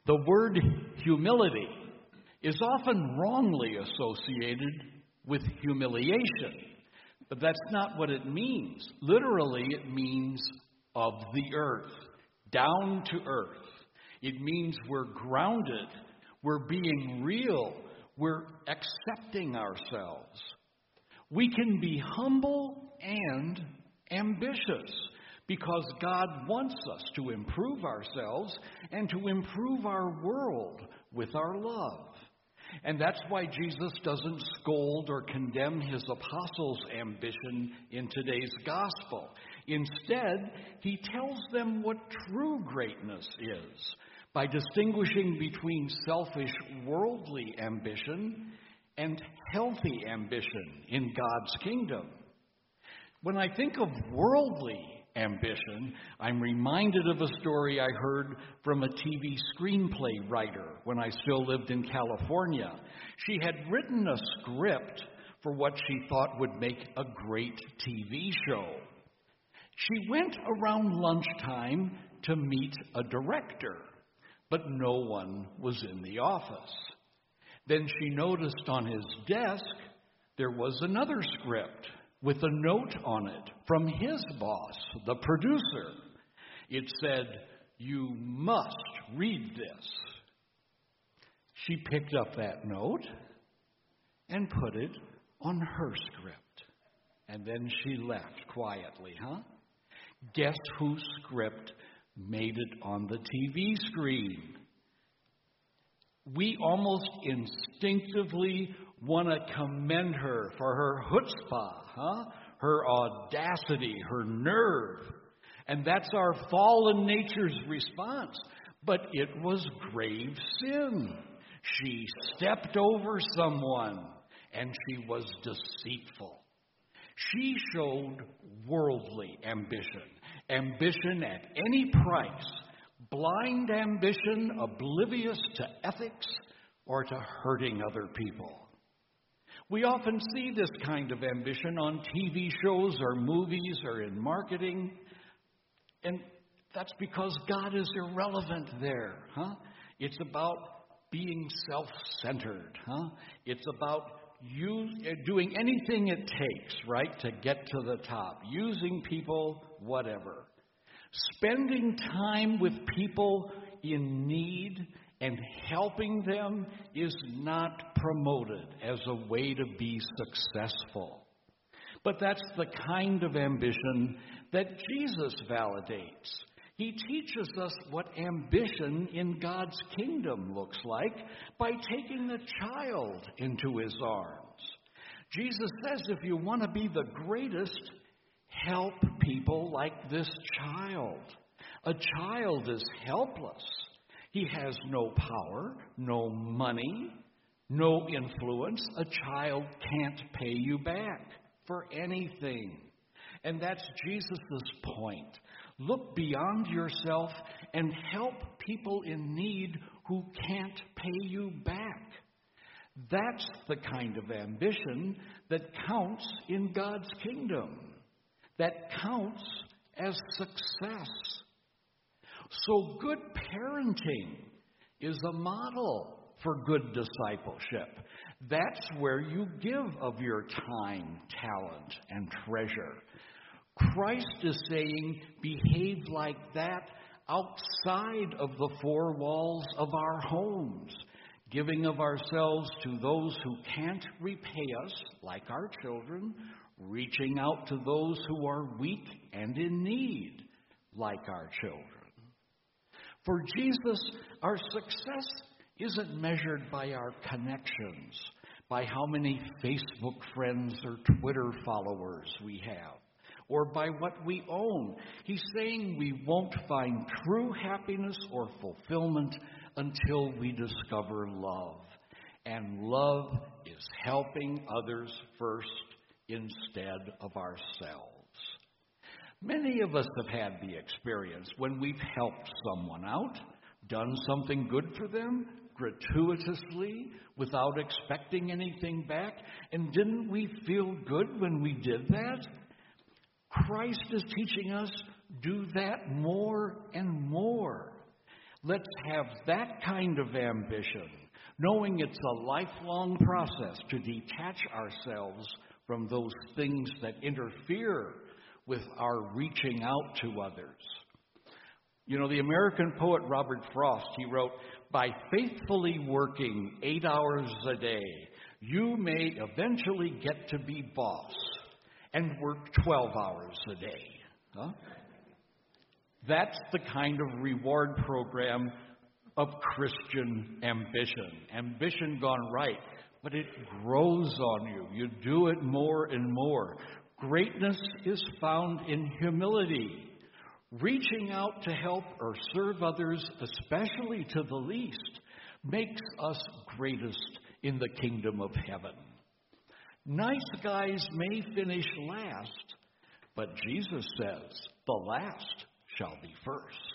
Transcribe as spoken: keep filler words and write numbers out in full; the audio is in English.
The word humility is often wrongly associated with humiliation, but that's not what it means. Literally, it means of the earth, down to earth. It means we're grounded, we're being real, we're accepting ourselves. We can be humble and ambitious because God wants us to improve ourselves and to improve our world with our love. And that's why Jesus doesn't scold or condemn his apostles' ambition in today's gospel. Instead, he tells them what true greatness is by distinguishing between selfish, worldly ambition and healthy ambition in God's kingdom. When I think of worldly ambition, I'm reminded of a story I heard from a T V screenplay writer when I still lived in California. She had written a script for what she thought would make a great T V show. She went around lunchtime to meet a director, but no one was in the office. Then she noticed on his desk there was another script with a note on it from his boss, the producer. It said, "You must read this." She picked up that note and put it on her script. And then she left quietly, huh? Guess whose script made it on the T V screen? We almost instinctively want to commend her for her chutzpah, huh? Her audacity, her nerve. And that's our fallen nature's response. But it was grave sin. She stepped over someone, and she was deceitful. She showed worldly ambition, ambition at any price, blind ambition oblivious to ethics or to hurting other people. We often see this kind of ambition on T V shows or movies or in marketing, and that's because God is irrelevant there, huh? It's about being self-centered, huh? It's about you doing anything it takes, right, to get to the top, using people, whatever. Spending time with people in need and helping them is not promoted as a way to be successful. But that's the kind of ambition that Jesus validates. He teaches us what ambition in God's kingdom looks like by taking a child into his arms. Jesus says if you want to be the greatest, help people like this child. A child is helpless. He has no power, no money, no influence. A child can't pay you back for anything. And that's Jesus' point. Look beyond yourself and help people in need who can't pay you back. That's the kind of ambition that counts in God's kingdom, that counts as success. So good parenting is a model for good discipleship. That's where you give of your time, talent, and treasure. Christ is saying, behave like that outside of the four walls of our homes, giving of ourselves to those who can't repay us, like our children, reaching out to those who are weak and in need, like our children. For Jesus, our success isn't measured by our connections, by how many Facebook friends or Twitter followers we have, or by what we own. He's saying we won't find true happiness or fulfillment until we discover love. And love is helping others first instead of ourselves. Many of us have had the experience when we've helped someone out, done something good for them, gratuitously, without expecting anything back. And didn't we feel good when we did that? Christ is teaching us, do that more and more. Let's have that kind of ambition, knowing it's a lifelong process to detach ourselves from those things that interfere with our reaching out to others. You know, the American poet Robert Frost, he wrote, "By faithfully working eight hours a day, you may eventually get to be boss and work twelve hours a day." Huh? That's the kind of reward program of Christian ambition. Ambition gone right, but it grows on you. You do it more and more. Greatness is found in humility. Reaching out to help or serve others, especially to the least, makes us greatest in the kingdom of heaven. Nice guys may finish last, but Jesus says the last shall be first.